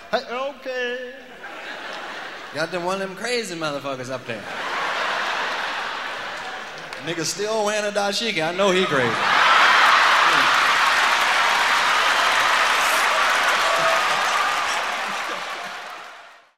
Hey, okay. Got them one of them crazy motherfuckers up there. Nigga still wearing a dashiki. I know he crazy.